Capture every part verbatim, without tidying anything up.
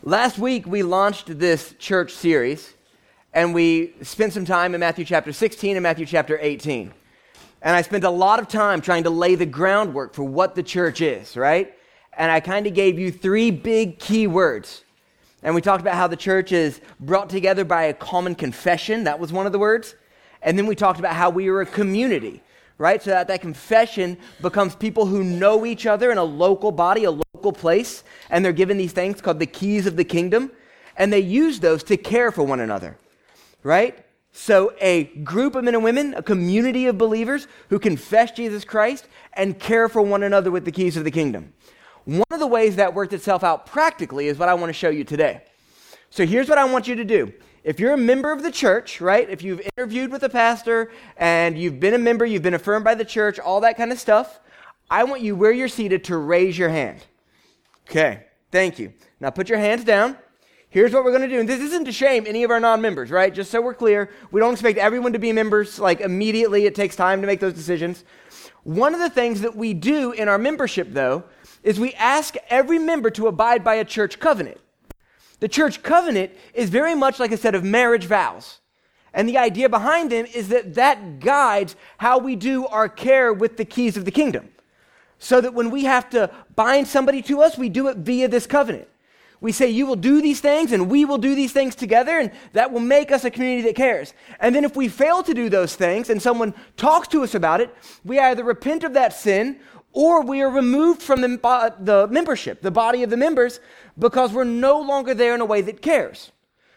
Last week, we launched this church series, and we spent some time in Matthew chapter sixteen and Matthew chapter eighteen. And I spent a lot of time trying to lay the groundwork for what the church is, right? And I kind of gave you three big key words. And we talked about how the church is brought together by a common confession. That was one of the words. And then we talked about how we are a community, right? So that that confession becomes people who know each other in a local body, a local place, and they're given these things called the keys of the kingdom, and they use those to care for one another, right? So a group of men and women, a community of believers who confess Jesus Christ and care for one another with the keys of the kingdom. One of the ways that worked itself out practically is what I want to show you today. So here's what I want you to do. If you're a member of the church, right, if you've interviewed with a pastor and you've been a member, you've been affirmed by the church, all that kind of stuff, I want you, where you're seated, to raise your hand. Okay, thank you. Now put your hands down. Here's what we're going to do. And this isn't to shame any of our non-members, right? Just so we're clear, we don't expect everyone to be members like immediately. It takes time to make those decisions. One of the things that we do in our membership, though, is we ask every member to abide by a church covenant. The church covenant is very much like a set of marriage vows. And the idea behind them is that that guides how we do our care with the keys of the kingdom. So that when we have to bind somebody to us, we do it via this covenant. We say, you will do these things and we will do these things together, and that will make us a community that cares. And then if we fail to do those things and someone talks to us about it, we either repent of that sin or we are removed from the, the membership, the body of the members, because we're no longer there in a way that cares.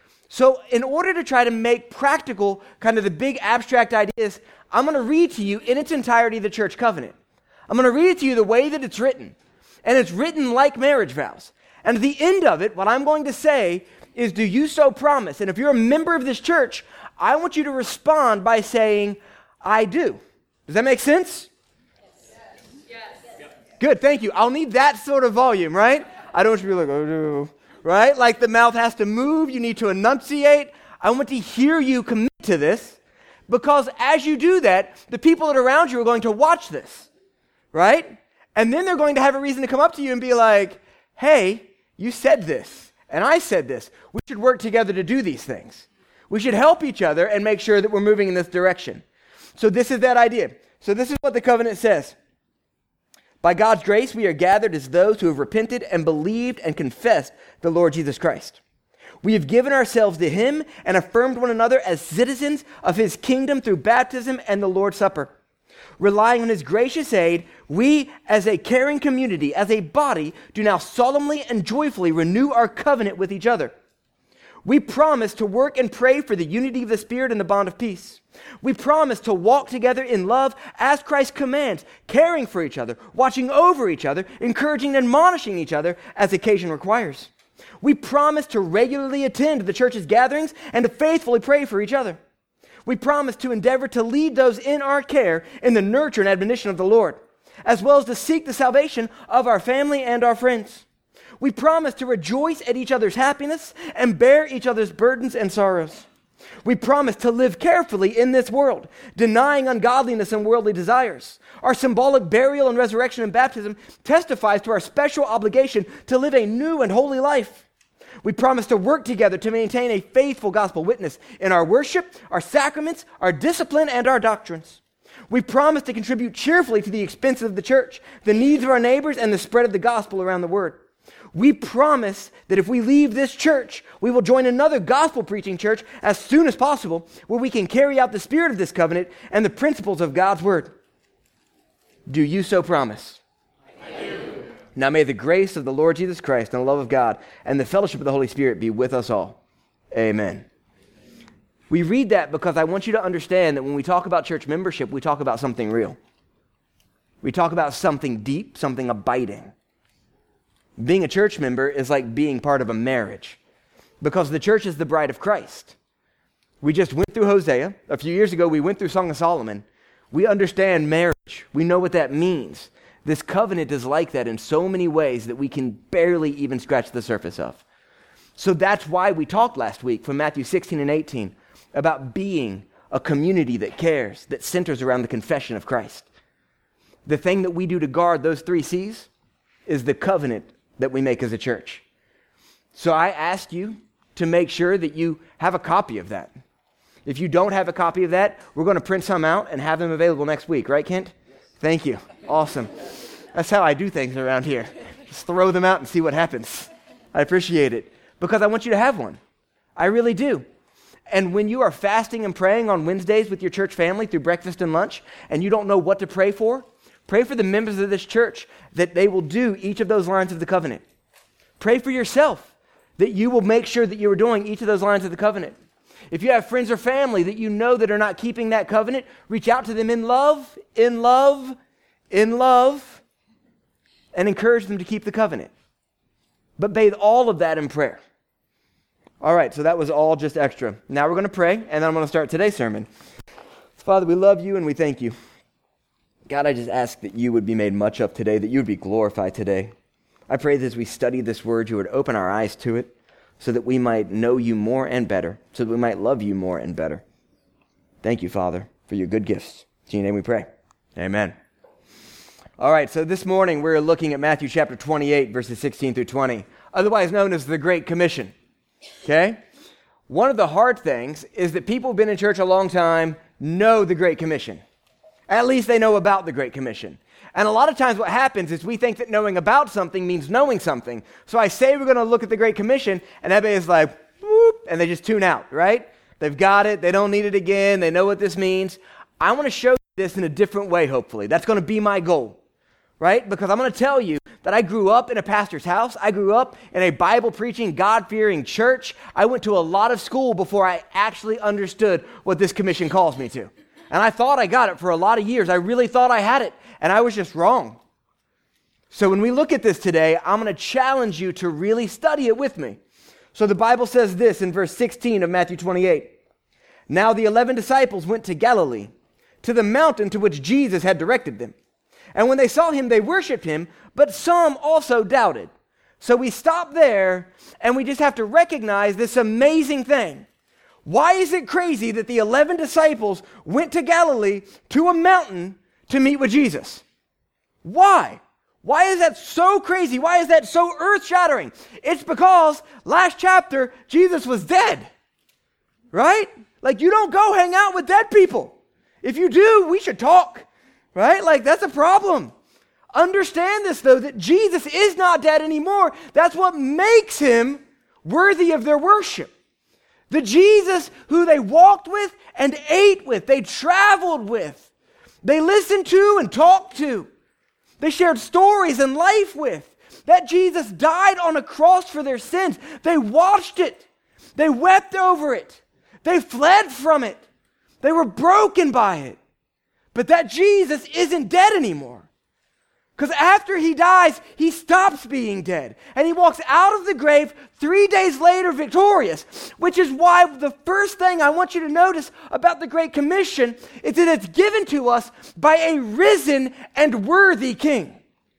So in order to try to make practical kind of the big abstract ideas, I'm going to read to you in its entirety the church covenant. I'm going to read it to you the way that it's written. And it's written like marriage vows. And at the end of it, what I'm going to say is, do you so promise? And if you're a member of this church, I want you to respond by saying, I do. Does that make sense? Yes. Yes. Good, thank you. I'll need that sort of volume, right? I don't want you to be like, oh, no. Right? Like the mouth has to move. You need to enunciate. I want to hear you commit to this, because as you do that, the people that are around you are going to watch this, right? And then they're going to have a reason to come up to you and be like, hey, you said this, and I said this. We should work together to do these things. We should help each other and make sure that we're moving in this direction. So this is that idea. So this is what the covenant says. By God's grace, we are gathered as those who have repented and believed and confessed the Lord Jesus Christ. We have given ourselves to him and affirmed one another as citizens of his kingdom through baptism and the Lord's Supper. Relying on his gracious aid, we as a caring community, as a body, do now solemnly and joyfully renew our covenant with each other. We promise to work and pray for the unity of the Spirit and the bond of peace. We promise to walk together in love as Christ commands, caring for each other, watching over each other, encouraging and admonishing each other as occasion requires. We promise to regularly attend the church's gatherings and to faithfully pray for each other. We promise to endeavor to lead those in our care in the nurture and admonition of the Lord, as well as to seek the salvation of our family and our friends. We promise to rejoice at each other's happiness and bear each other's burdens and sorrows. We promise to live carefully in this world, denying ungodliness and worldly desires. Our symbolic burial and resurrection and baptism testifies to our special obligation to live a new and holy life. We promise to work together to maintain a faithful gospel witness in our worship, our sacraments, our discipline, and our doctrines. We promise to contribute cheerfully to the expenses of the church, the needs of our neighbors, and the spread of the gospel around the word. We promise that if we leave this church, we will join another gospel-preaching church as soon as possible, where we can carry out the spirit of this covenant and the principles of God's word. Do you so promise? I do. Now may the grace of the Lord Jesus Christ and the love of God and the fellowship of the Holy Spirit be with us all. Amen. We read that because I want you to understand that when we talk about church membership, we talk about something real. We talk about something deep, something abiding. Being a church member is like being part of a marriage, because the church is the bride of Christ. We just went through Hosea. A few years ago, we went through Song of Solomon. We understand marriage. We know what that means. This covenant is like that in so many ways that we can barely even scratch the surface of. So that's why we talked last week from Matthew sixteen and eighteen about being a community that cares, that centers around the confession of Christ. The thing that we do to guard those three C's is the covenant that we make as a church. So I ask you to make sure that you have a copy of that. If you don't have a copy of that, we're going to print some out and have them available next week, right, Kent? Thank you. Awesome. That's how I do things around here. Just throw them out and see what happens. I appreciate it because I want you to have one. I really do. And when you are fasting and praying on Wednesdays with your church family through breakfast and lunch, and you don't know what to pray for, pray for the members of this church that they will do each of those lines of the covenant. Pray for yourself that you will make sure that you are doing each of those lines of the covenant. If you have friends or family that you know that are not keeping that covenant, reach out to them in love, in love, in love, and encourage them to keep the covenant. But bathe all of that in prayer. All right, so that was all just extra. Now we're going to pray, and then I'm going to start today's sermon. Father, we love you and we thank you. God, I just ask that you would be made much of today, that you would be glorified today. I pray that as we study this word, you would open our eyes to it so that we might know you more and better, so that we might love you more and better. Thank you, Father, for your good gifts. In your name we pray. Amen. All right, so this morning we're looking at Matthew chapter twenty-eight, verses sixteen through twenty, otherwise known as the Great Commission. Okay? One of the hard things is that people who've been in church a long time know the Great Commission. At least they know about the Great Commission. And a lot of times what happens is we think that knowing about something means knowing something. So I say we're going to look at the Great Commission, and everybody's like, whoop, and they just tune out, right? They've got it. They don't need it again. They know what this means. I want to show you this in a different way, hopefully. That's going to be my goal, right? Because I'm going to tell you that I grew up in a pastor's house. I grew up in a Bible-preaching, God-fearing church. I went to a lot of school before I actually understood what this commission calls me to. And I thought I got it for a lot of years. I really thought I had it, and I was just wrong. So when we look at this today, I'm going to challenge you to really study it with me. So the Bible says this in verse sixteen of Matthew twenty-eight. Now the eleven disciples went to Galilee, to the mountain to which Jesus had directed them. And when they saw him, they worshiped him, but some also doubted. So we stop there, and we just have to recognize this amazing thing. Why is it crazy that the eleven disciples went to Galilee to a mountain to meet with Jesus? Why? Why is that so crazy? Why is that so earth-shattering? It's because last chapter, Jesus was dead, right? Like, you don't go hang out with dead people. If you do, we should talk, right? Like, that's a problem. Understand this, though, that Jesus is not dead anymore. That's what makes him worthy of their worship. The Jesus who they walked with and ate with, they traveled with, they listened to and talked to, they shared stories and life with. That Jesus died on a cross for their sins. They watched it. They wept over it. They fled from it. They were broken by it. But that Jesus isn't dead anymore. Because after he dies, he stops being dead. And he walks out of the grave three days later victorious. Which is why the first thing I want you to notice about the Great Commission is that it's given to us by a risen and worthy king.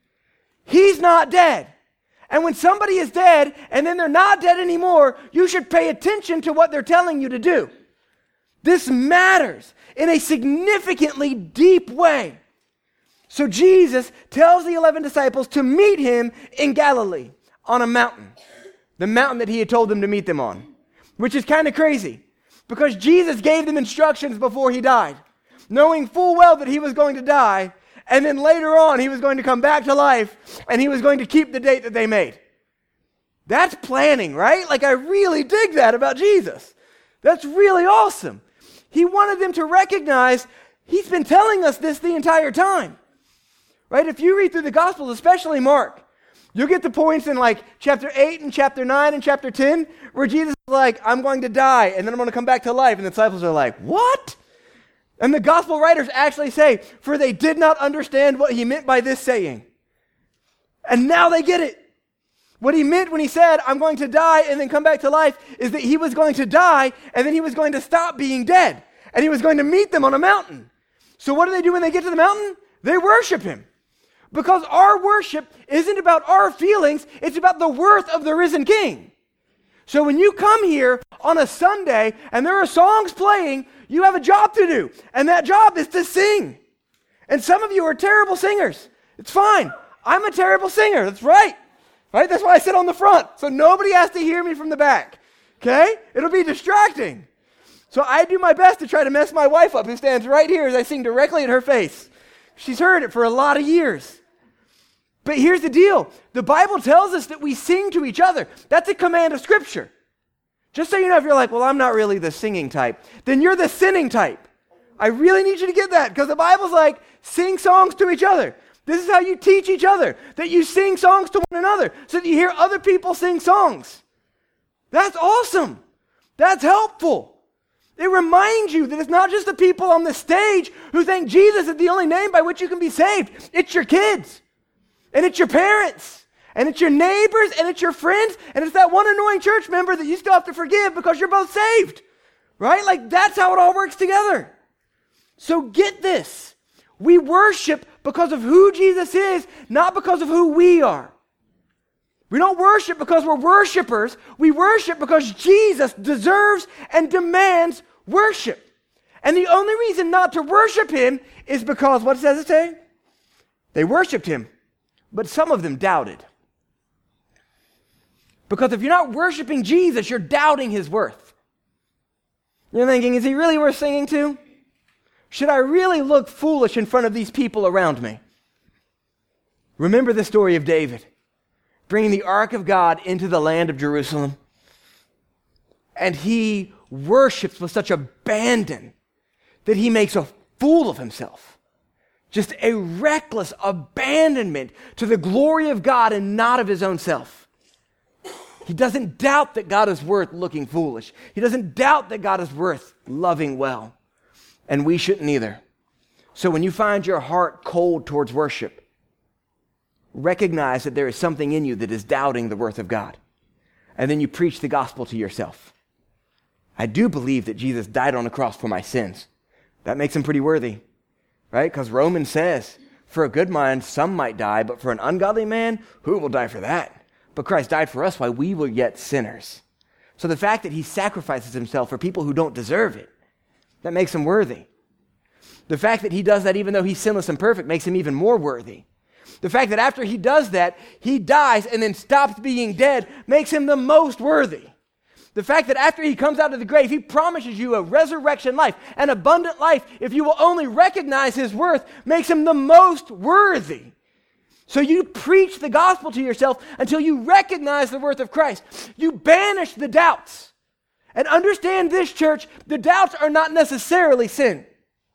He's not dead. And when somebody is dead and then they're not dead anymore, you should pay attention to what they're telling you to do. This matters in a significantly deep way. So Jesus tells the eleven disciples to meet him in Galilee on a mountain, the mountain that he had told them to meet them on, which is kind of crazy because Jesus gave them instructions before he died, knowing full well that he was going to die, and then later on he was going to come back to life and he was going to keep the date that they made. That's planning, right? Like, I really dig that about Jesus. That's really awesome. He wanted them to recognize he's been telling us this the entire time. Right? If you read through the Gospels, especially Mark, you'll get the points in like chapter eight and chapter nine and chapter ten where Jesus is like, I'm going to die and then I'm going to come back to life. And the disciples are like, what? And the Gospel writers actually say, for they did not understand what he meant by this saying. And now they get it. What he meant when he said, I'm going to die and then come back to life is that he was going to die and then he was going to stop being dead. And he was going to meet them on a mountain. So what do they do when they get to the mountain? They worship him. Because our worship isn't about our feelings, it's about the worth of the risen King. So when you come here on a Sunday and there are songs playing, you have a job to do. And that job is to sing. And some of you are terrible singers. It's fine. I'm a terrible singer. That's right. Right? That's why I sit on the front, so nobody has to hear me from the back. Okay? It'll be distracting. So I do my best to try to mess my wife up, who stands right here as I sing directly in her face. She's heard it for a lot of years. But here's the deal. The Bible tells us that we sing to each other. That's a command of Scripture. Just so you know, if you're like, well, I'm not really the singing type, then you're the sinning type. I really need you to get that, because the Bible's like, sing songs to each other. This is how you teach each other, that you sing songs to one another, so that you hear other people sing songs. That's awesome. That's helpful. It reminds you that it's not just the people on the stage who think Jesus is the only name by which you can be saved. It's your kids, and it's your parents, and it's your neighbors, and it's your friends, and it's that one annoying church member that you still have to forgive because you're both saved, right? Like, that's how it all works together. So get this. We worship because of who Jesus is, not because of who we are. We don't worship because we're worshipers. We worship because Jesus deserves and demands worship. And the only reason not to worship him is because, what does it say? They worshiped him, but some of them doubted. Because if you're not worshiping Jesus, you're doubting his worth. You're thinking, is he really worth singing to? Should I really look foolish in front of these people around me? Remember the story of David, bringing the ark of God into the land of Jerusalem. And he worships with such abandon that he makes a fool of himself. Just a reckless abandonment to the glory of God and not of his own self. He doesn't doubt that God is worth looking foolish. He doesn't doubt that God is worth loving well. And we shouldn't either. So when you find your heart cold towards worship, recognize that there is something in you that is doubting the worth of God. And then you preach the gospel to yourself. I do believe that Jesus died on the cross for my sins. That makes him pretty worthy, right? Because Romans says, for a good man, some might die, but for an ungodly man, who will die for that? But Christ died for us while we were yet sinners. So the fact that he sacrifices himself for people who don't deserve it, that makes him worthy. The fact that he does that even though he's sinless and perfect makes him even more worthy. The fact that after he does that, he dies and then stops being dead makes him the most worthy. The fact that after he comes out of the grave, he promises you a resurrection life, an abundant life, if you will only recognize his worth, makes him the most worthy. So you preach the gospel to yourself until you recognize the worth of Christ. You banish the doubts. And understand this, church, the doubts are not necessarily sin.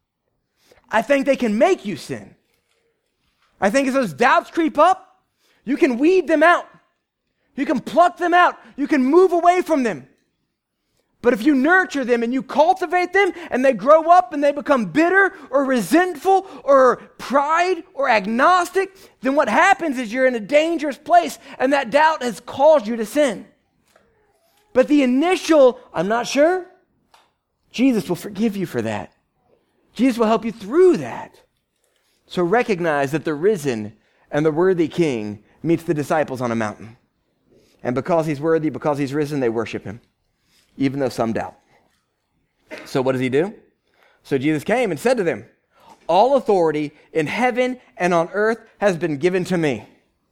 I think they can make you sin. I think as those doubts creep up, you can weed them out. You can pluck them out. You can move away from them. But if you nurture them and you cultivate them and they grow up and they become bitter or resentful or pride or agnostic, then what happens is you're in a dangerous place and that doubt has caused you to sin. But the initial, I'm not sure, Jesus will forgive you for that. Jesus will help you through that. So recognize that the risen and the worthy King meets the disciples on a mountain. And because he's worthy, because he's risen, they worship him, even though some doubt. So what does he do? So Jesus came and said to them, all authority in heaven and on earth has been given to me.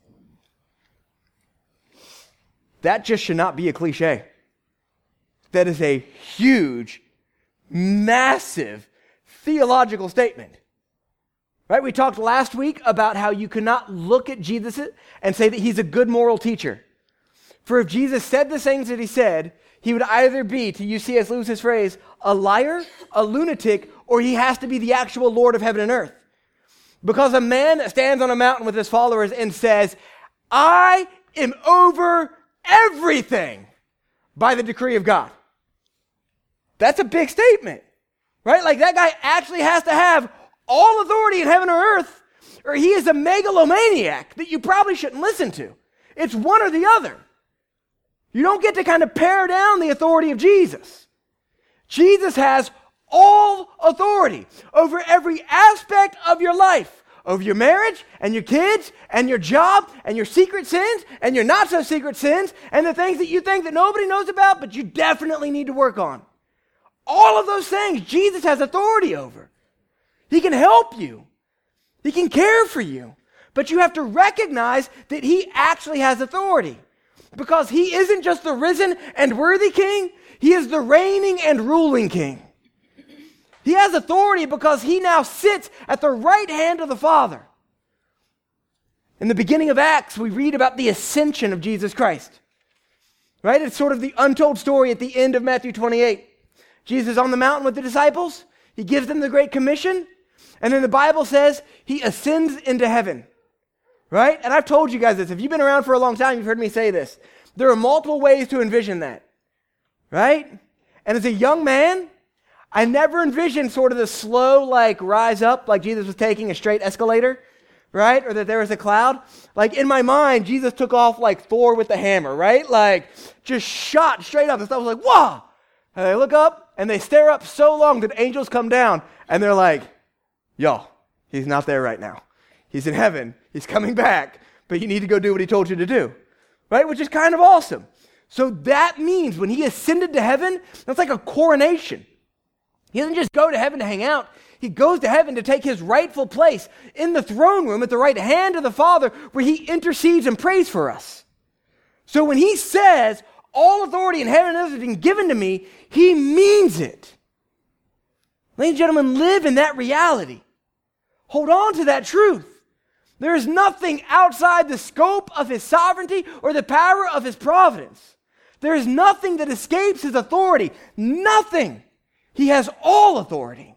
That just should not be a cliche. That is a huge, massive theological statement. Right? We talked last week about how you cannot look at Jesus and say that he's a good moral teacher. For if Jesus said the things that he said, he would either be, to use C S Lewis's phrase, a liar, a lunatic, or he has to be the actual Lord of heaven and earth. Because a man that stands on a mountain with his followers and says, I am over everything by the decree of God. That's a big statement, right? Like that guy actually has to have all authority in heaven or earth, or he is a megalomaniac that you probably shouldn't listen to. It's one or the other. You don't get to kind of pare down the authority of Jesus. Jesus has all authority over every aspect of your life, over your marriage and your kids and your job and your secret sins and your not so secret sins and the things that you think that nobody knows about but you definitely need to work on. All of those things Jesus has authority over. He can help you. He can care for you. But you have to recognize that he actually has authority, because he isn't just the risen and worthy king, he is the reigning and ruling king. He has authority because he now sits at the right hand of the Father. In the beginning of Acts, we read about the ascension of Jesus Christ. Right? It's sort of the untold story at the end of Matthew twenty-eight. Jesus is on the mountain with the disciples. He gives them the Great Commission. And then the Bible says he ascends into heaven. Right? And I've told you guys this. If you've been around for a long time, you've heard me say this. There are multiple ways to envision that. Right? And as a young man, I never envisioned sort of the slow, like, rise up, like Jesus was taking a straight escalator. Right? Or that there was a cloud. Like, in my mind, Jesus took off like Thor with the hammer, right? Like, just shot straight up. And stuff was like, whoa! And they look up, and they stare up so long that angels come down, and they're like, yo, he's not there right now. He's in heaven. He's coming back, but you need to go do what he told you to do. Right? Which is kind of awesome. So that means when he ascended to heaven, that's like a coronation. He doesn't just go to heaven to hang out. He goes to heaven to take his rightful place in the throne room at the right hand of the Father, where he intercedes and prays for us. So when he says, all authority in heaven and earth has been given to me, he means it. Ladies and gentlemen, live in that reality. Hold on to that truth. There is nothing outside the scope of his sovereignty or the power of his providence. There is nothing that escapes his authority. Nothing. He has all authority.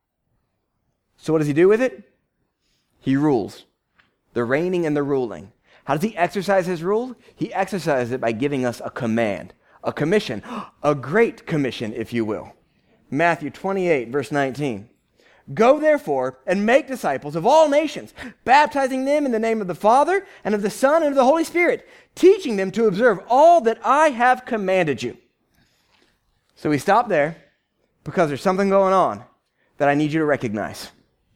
So what does he do with it? He rules. The reigning and the ruling. How does he exercise his rule? He exercises it by giving us a command, a commission, a great commission, if you will. Matthew twenty-eight, verse nineteen. Go therefore and make disciples of all nations, baptizing them in the name of the Father and of the Son and of the Holy Spirit, teaching them to observe all that I have commanded you. So we stop there because there's something going on that I need you to recognize.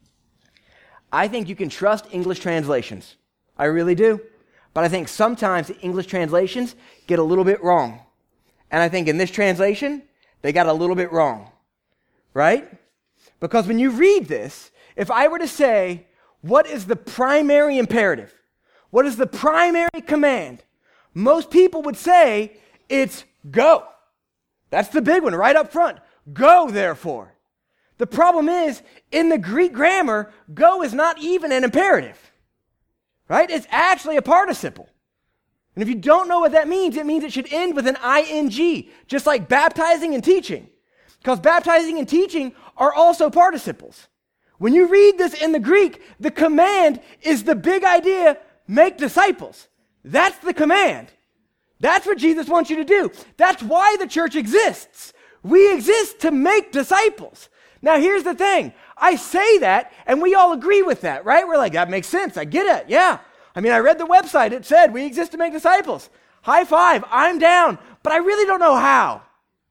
I think you can trust English translations. I really do. But I think sometimes the English translations get a little bit wrong. And I think in this translation, they got a little bit wrong. Right? Because when you read this, if I were to say, what is the primary imperative? What is the primary command? Most people would say, it's go. That's the big one right up front. Go, therefore. The problem is, in the Greek grammar, go is not even an imperative, right? It's actually a participle. And if you don't know what that means, it means it should end with an ing, just like baptizing and teaching. Because baptizing and teaching are also participles. When you read this in the Greek, the command is the big idea, make disciples. That's the command. That's what Jesus wants you to do. That's why the church exists. We exist to make disciples. Now, here's the thing. I say that, and we all agree with that, right? We're like, that makes sense. I get it. Yeah. I mean, I read the website. It said we exist to make disciples. High five. I'm down. But I really don't know how.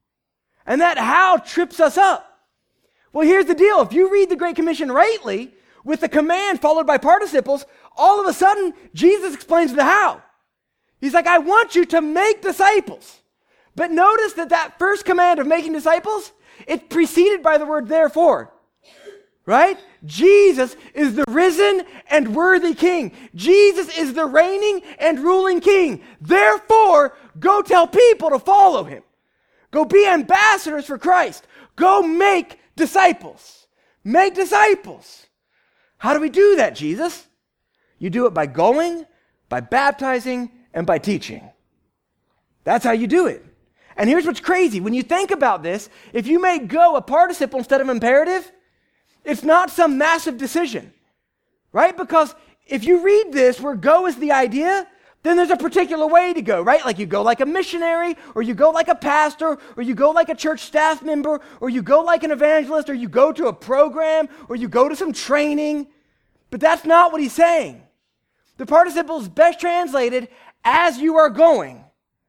And that how trips us up. Well, here's the deal. If you read the Great Commission rightly, with the command followed by participles, all of a sudden, Jesus explains the how. He's like, I want you to make disciples. But notice that that first command of making disciples, it's preceded by the word therefore, right? Jesus is the risen and worthy king. Jesus is the reigning and ruling king. Therefore, go tell people to follow him. Go be ambassadors for Christ. Go make disciples. Make disciples. How do we do that, Jesus? You do it by going, by baptizing, and by teaching. That's how you do it. And here's what's crazy. When you think about this, if you make go a participle instead of imperative, it's not some massive decision, right? Because if you read this where go is the idea, then there's a particular way to go, right? Like you go like a missionary, or you go like a pastor, or you go like a church staff member, or you go like an evangelist, or you go to a program, or you go to some training. But that's not what he's saying. The participle is best translated as you are going.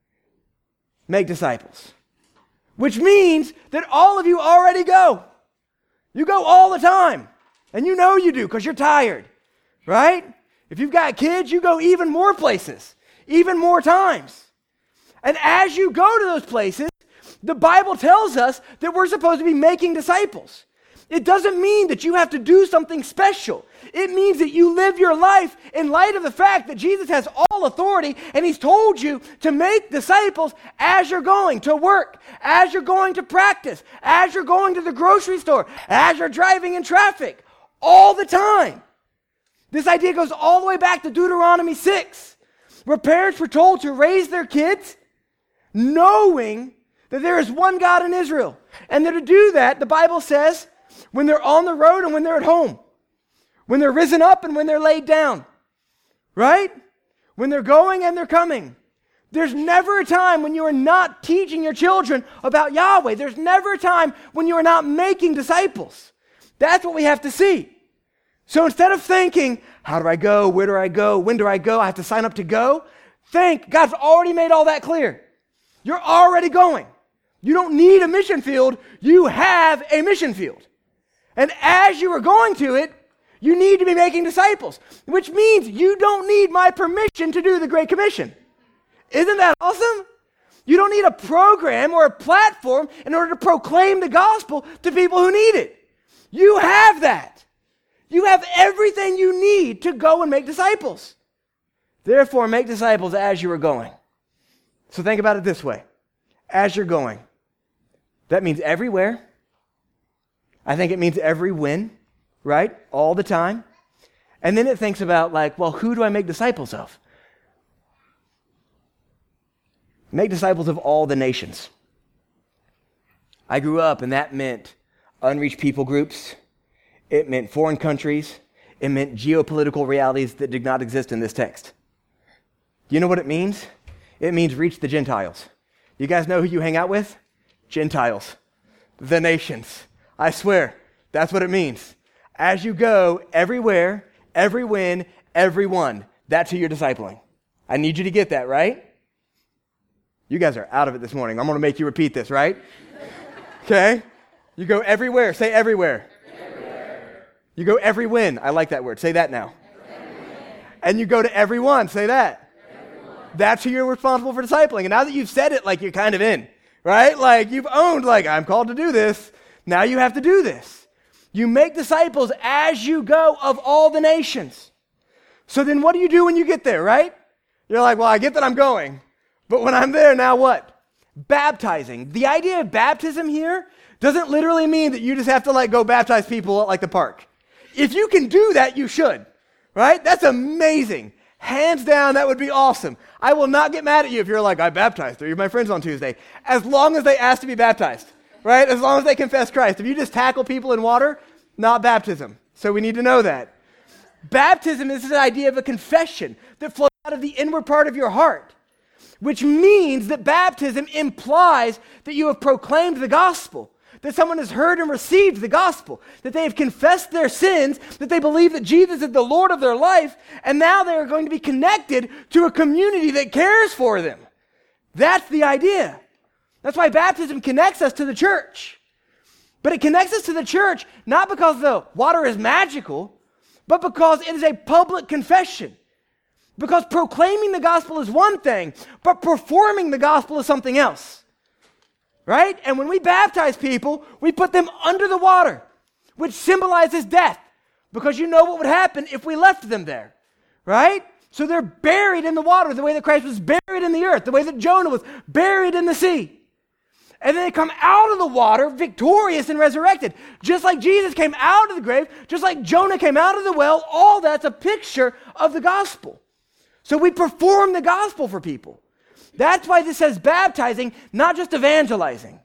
Make disciples. Which means that all of you already go. You go all the time. And you know you do because you're tired. Right? If you've got kids, you go even more places. Even more times. And as you go to those places, the Bible tells us that we're supposed to be making disciples. It doesn't mean that you have to do something special. It means that you live your life in light of the fact that Jesus has all authority, and he's told you to make disciples as you're going to work, as you're going to practice, as you're going to the grocery store, as you're driving in traffic, all the time. This idea goes all the way back to Deuteronomy six, where parents were told to raise their kids knowing that there is one God in Israel. And that to do that, the Bible says, when they're on the road and when they're at home, when they're risen up and when they're laid down, right? When they're going and they're coming. There's never a time when you are not teaching your children about Yahweh. There's never a time when you are not making disciples. That's what we have to see. So instead of thinking, how do I go? Where do I go? When do I go? I have to sign up to go. Think, God's already made all that clear. You're already going. You don't need a mission field. You have a mission field. And as you are going to it, you need to be making disciples, which means you don't need my permission to do the Great Commission. Isn't that awesome? You don't need a program or a platform in order to proclaim the gospel to people who need it. You have that. You have everything you need to go and make disciples. Therefore, make disciples as you are going. So think about it this way. As you're going. That means everywhere. I think it means every when, right? All the time. And then it thinks about like, well, who do I make disciples of? Make disciples of all the nations. I grew up and that meant unreached people groups. It meant foreign countries. It meant geopolitical realities that did not exist in this text. You know what it means? It means reach the Gentiles. You guys know who you hang out with? Gentiles. The nations. I swear, that's what it means. As you go, everywhere, every when, everyone, that's who you're discipling. I need you to get that, right? You guys are out of it this morning. I'm going to make you repeat this, right? Okay? You go everywhere. Say everywhere. Everywhere. You go every when. I like that word. Say that now. Everywhere. And you go to everyone. Say that. Everyone. That's who you're responsible for discipling. And now that you've said it, like you're kind of in, right? Like you've owned, like I'm called to do this. Now you have to do this. You make disciples as you go of all the nations. So then what do you do when you get there, right? You're like, well, I get that I'm going. But when I'm there, now what? Baptizing. The idea of baptism here doesn't literally mean that you just have to like go baptize people at like the park. If you can do that, you should, right? That's amazing. Hands down, that would be awesome. I will not get mad at you if you're like, I baptized three of my friends on Tuesday. As long as they ask to be baptized, right? As long as they confess Christ. If you just tackle people in water, not baptism. So we need to know that. Baptism is the idea of a confession that flows out of the inward part of your heart, which means that baptism implies that you have proclaimed the gospel, that someone has heard and received the gospel, that they have confessed their sins, that they believe that Jesus is the Lord of their life, and now they are going to be connected to a community that cares for them. That's the idea. That's why baptism connects us to the church. But it connects us to the church not because the water is magical, but because it is a public confession. Because proclaiming the gospel is one thing, but performing the gospel is something else. Right? And when we baptize people, we put them under the water, which symbolizes death. Because you know what would happen if we left them there. Right? So they're buried in the water the way that Christ was buried in the earth, the way that Jonah was buried in the sea. And then they come out of the water victorious and resurrected. Just like Jesus came out of the grave, just like Jonah came out of the well, all that's a picture of the gospel. So we perform the gospel for people. That's why this says baptizing, not just evangelizing.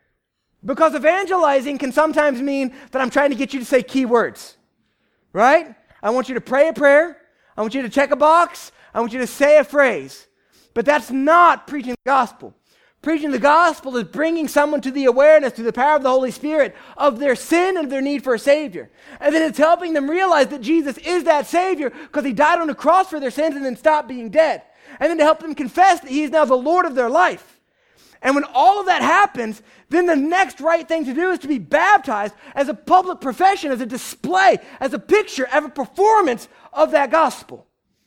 Because evangelizing can sometimes mean that I'm trying to get you to say key words. Right? I want you to pray a prayer. I want you to check a box. I want you to say a phrase. But that's not preaching the gospel. Preaching the gospel is bringing someone to the awareness, to the power of the Holy Spirit, of their sin and their need for a Savior. And then it's helping them realize that Jesus is that Savior because He died on the cross for their sins and then stopped being dead. And then to help them confess that He is now the Lord of their life. And when all of that happens, then the next right thing to do is to be baptized as a public profession, as a display, as a picture, as a performance of that gospel.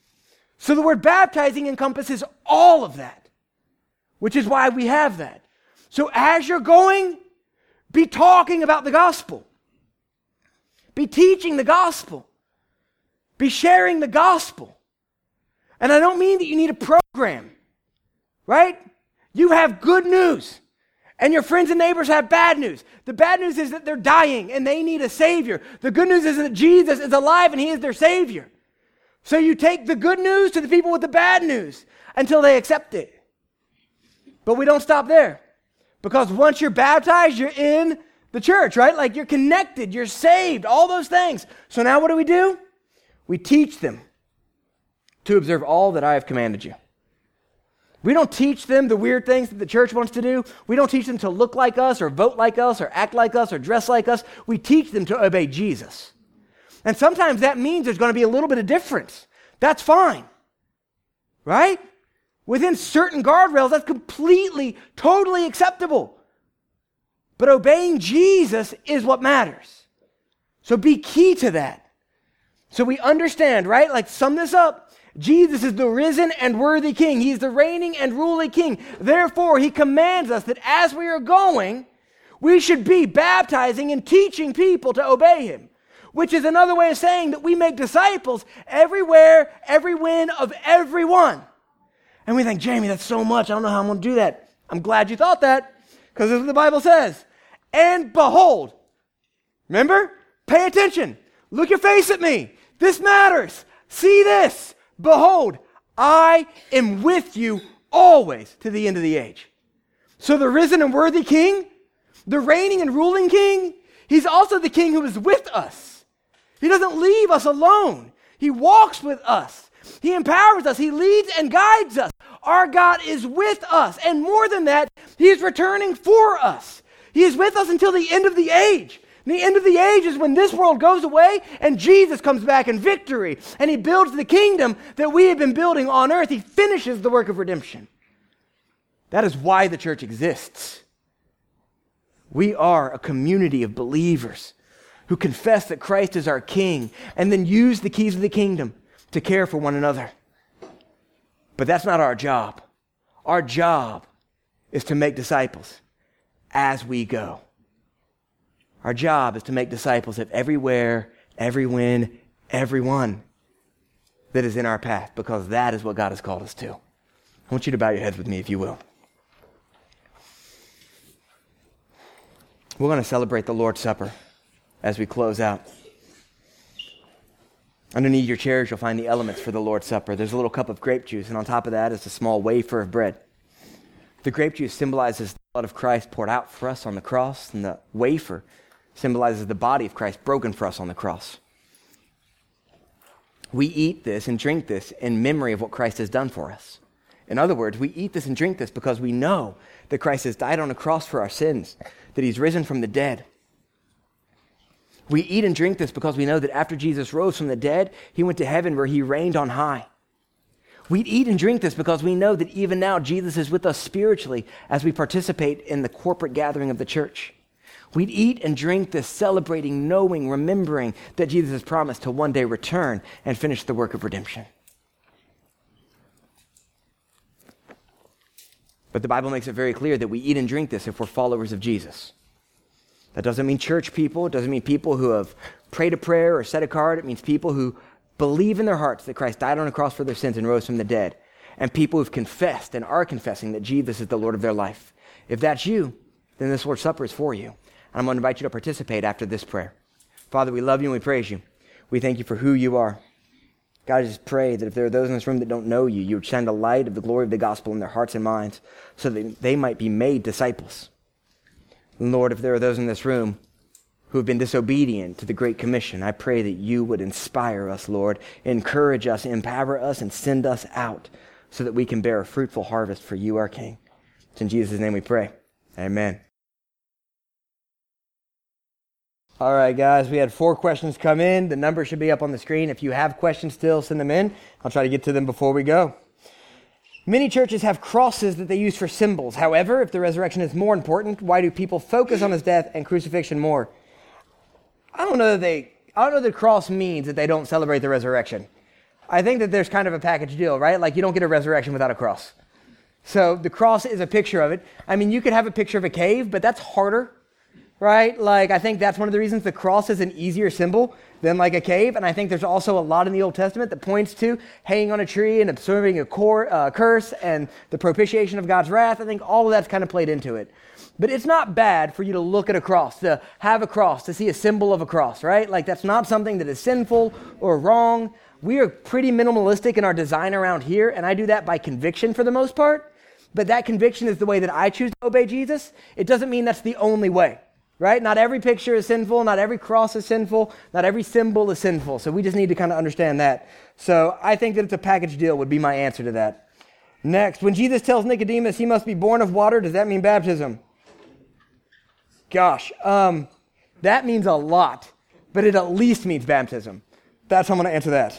So the word baptizing encompasses all of that, which is why we have that. So as you're going, be talking about the gospel. Be teaching the gospel. Be sharing the gospel. And I don't mean that you need a program, right? You have good news, and your friends and neighbors have bad news. The bad news is that they're dying, and they need a Savior. The good news is that Jesus is alive, and He is their Savior. So you take the good news to the people with the bad news until they accept it. But we don't stop there, because once you're baptized, you're in the church, right? Like you're connected, you're saved, all those things. So now what do we do? We teach them to observe all that I have commanded you. We don't teach them the weird things that the church wants to do. We don't teach them to look like us or vote like us or act like us or dress like us. We teach them to obey Jesus. And sometimes that means there's going to be a little bit of difference. That's fine, right? Within certain guardrails, that's completely, totally acceptable. But obeying Jesus is what matters. So be key to that. So we understand, right? Like sum this up. Jesus is the risen and worthy King. He is the reigning and ruling King. Therefore, He commands us that as we are going, we should be baptizing and teaching people to obey Him, which is another way of saying that we make disciples everywhere, every win of everyone. And we think, Jamie, that's so much. I don't know how I'm going to do that. I'm glad you thought that, because this is what the Bible says. And behold, remember? Pay attention. Look your face at me. This matters. See this. Behold, I am with you always to the end of the age. So the risen and worthy King, the reigning and ruling King, He's also the King who is with us. He doesn't leave us alone. He walks with us. He empowers us. He leads and guides us. Our God is with us. And more than that, He is returning for us. He is with us until the end of the age. And the end of the age is when this world goes away and Jesus comes back in victory. And He builds the kingdom that we have been building on earth. He finishes the work of redemption. That is why the church exists. We are a community of believers who confess that Christ is our King and then use the keys of the kingdom to care for one another. But that's not our job. Our job is to make disciples as we go. Our job is to make disciples of everywhere, every when, everyone that is in our path, because that is what God has called us to. I want you to bow your heads with me, if you will. We're going to celebrate the Lord's Supper as we close out. Underneath your chairs, you'll find the elements for the Lord's Supper. There's a little cup of grape juice, and on top of that is a small wafer of bread. The grape juice symbolizes the blood of Christ poured out for us on the cross, and the wafer symbolizes the body of Christ broken for us on the cross. We eat this and drink this in memory of what Christ has done for us. In other words, we eat this and drink this because we know that Christ has died on the cross for our sins, that He's risen from the dead. We eat and drink this because we know that after Jesus rose from the dead, He went to heaven where He reigned on high. We eat and drink this because we know that even now Jesus is with us spiritually as we participate in the corporate gathering of the church. We'd eat and drink this celebrating, knowing, remembering that Jesus has promised to one day return and finish the work of redemption. But the Bible makes it very clear that we eat and drink this if we're followers of Jesus. That doesn't mean church people. It doesn't mean people who have prayed a prayer or said a card. It means people who believe in their hearts that Christ died on a cross for their sins and rose from the dead. And people who've confessed and are confessing that Jesus is the Lord of their life. If that's you, then this Lord's Supper is for you. And I'm going to invite you to participate after this prayer. Father, we love you and we praise you. We thank you for who you are. God, I just pray that if there are those in this room that don't know you, you would shine the light of the glory of the gospel in their hearts and minds so that they might be made disciples. And Lord, if there are those in this room who have been disobedient to the Great Commission, I pray that you would inspire us, Lord, encourage us, empower us, and send us out so that we can bear a fruitful harvest for you, our King. It's in Jesus' name we pray. Amen. All right, guys, we had four questions come in. The number should be up on the screen. If you have questions still, send them in. I'll try to get to them before we go. Many churches have crosses that they use for symbols. However, if the resurrection is more important, why do people focus on His death and crucifixion more? I don't know that they, I don't know that cross means that they don't celebrate the resurrection. I think that there's kind of a package deal, right? Like you don't get a resurrection without a cross. So the cross is a picture of it. I mean, you could have a picture of a cave, but that's harder right? Like, I think that's one of the reasons the cross is an easier symbol than like a cave. And I think there's also a lot in the Old Testament that points to hanging on a tree and absorbing a cor- uh, curse and the propitiation of God's wrath. I think all of that's kind of played into it. But it's not bad for you to look at a cross, to have a cross, to see a symbol of a cross, right? Like, that's not something that is sinful or wrong. We are pretty minimalistic in our design around here, and I do that by conviction for the most part. But that conviction is the way that I choose to obey Jesus. It doesn't mean that's the only way, right? Not every picture is sinful. Not every cross is sinful. Not every symbol is sinful. So we just need to kind of understand that. So I think that it's a package deal would be my answer to that. Next, when Jesus tells Nicodemus he must be born of water, does that mean baptism? Gosh, um, that means a lot, but it at least means baptism. That's how I'm going to answer that.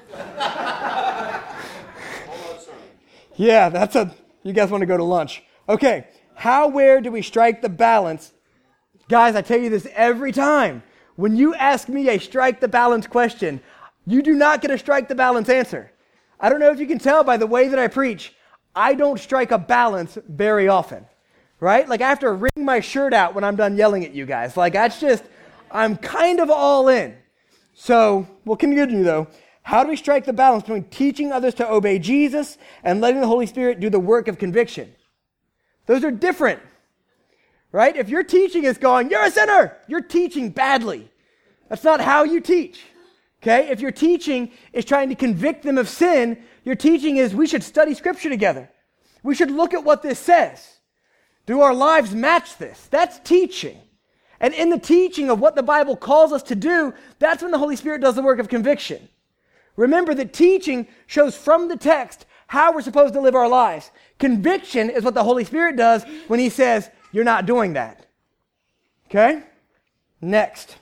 Yeah, that's a, you guys want to go to lunch. Okay, how, where do we strike the balance? Guys, I tell you this every time. When you ask me a strike the balance question, you do not get a strike the balance answer. I don't know if you can tell by the way that I preach, I don't strike a balance very often. Right? Like, I have to wring my shirt out when I'm done yelling at you guys. Like, that's just, I'm kind of all in. So, we'll continue though. How do we strike the balance between teaching others to obey Jesus and letting the Holy Spirit do the work of conviction? Those are different. Right? If your teaching is going, you're a sinner, you're teaching badly. That's not how you teach. Okay? If your teaching is trying to convict them of sin, your teaching is we should study Scripture together. We should look at what this says. Do our lives match this? That's teaching. And in the teaching of what the Bible calls us to do, that's when the Holy Spirit does the work of conviction. Remember that teaching shows from the text how we're supposed to live our lives. Conviction is what the Holy Spirit does when he says, you're not doing that. Okay? Next.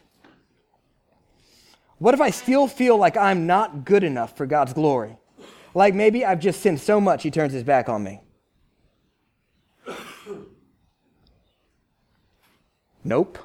What if I still feel like I'm not good enough for God's glory? Like maybe I've just sinned so much he turns his back on me. Nope.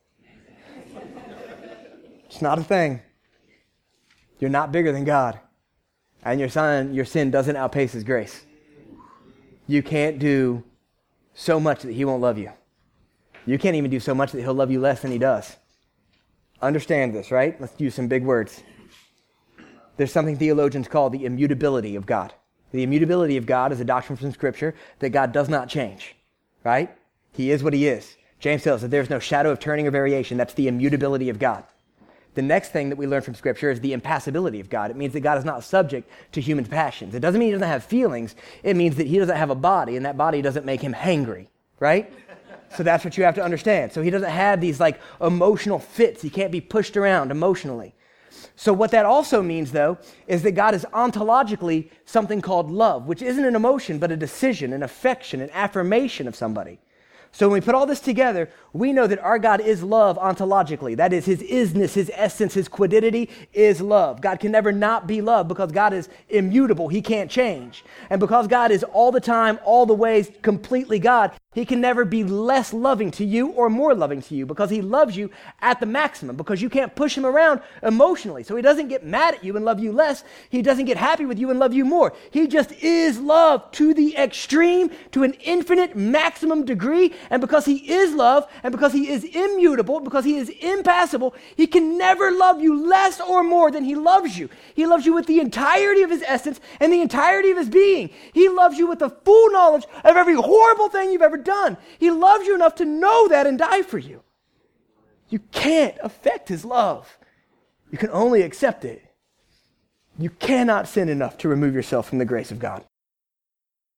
It's not a thing. You're not bigger than God. And your son, your sin doesn't outpace his grace. You can't do so much that he won't love you. You can't even do so much that he'll love you less than he does. Understand this, right? Let's use some big words. There's something theologians call the immutability of God. The immutability of God is a doctrine from Scripture that God does not change, right? He is what he is. James tells us that there's no shadow of turning or variation. That's the immutability of God. The next thing that we learn from Scripture is the impassibility of God. It means that God is not subject to human passions. It doesn't mean he doesn't have feelings. It means that he doesn't have a body, and that body doesn't make him hangry, right? So that's what you have to understand. So he doesn't have these like emotional fits. He can't be pushed around emotionally. So what that also means, though, is that God is ontologically something called love, which isn't an emotion, but a decision, an affection, an affirmation of somebody. So when we put all this together, we know that our God is love ontologically. That is, his isness, his essence, his quiddity is love. God can never not be love because God is immutable. He can't change. And because God is all the time, all the ways, completely God, he can never be less loving to you or more loving to you because he loves you at the maximum, because you can't push him around emotionally. So he doesn't get mad at you and love you less. He doesn't get happy with you and love you more. He just is love to the extreme, to an infinite maximum degree. And because he is love, and because he is immutable, because he is impassible, he can never love you less or more than he loves you. He loves you with the entirety of his essence and the entirety of his being. He loves you with the full knowledge of every horrible thing you've ever done. He loves you enough to know that and die for you. You can't affect his love. You can only accept it. You cannot sin enough to remove yourself from the grace of God.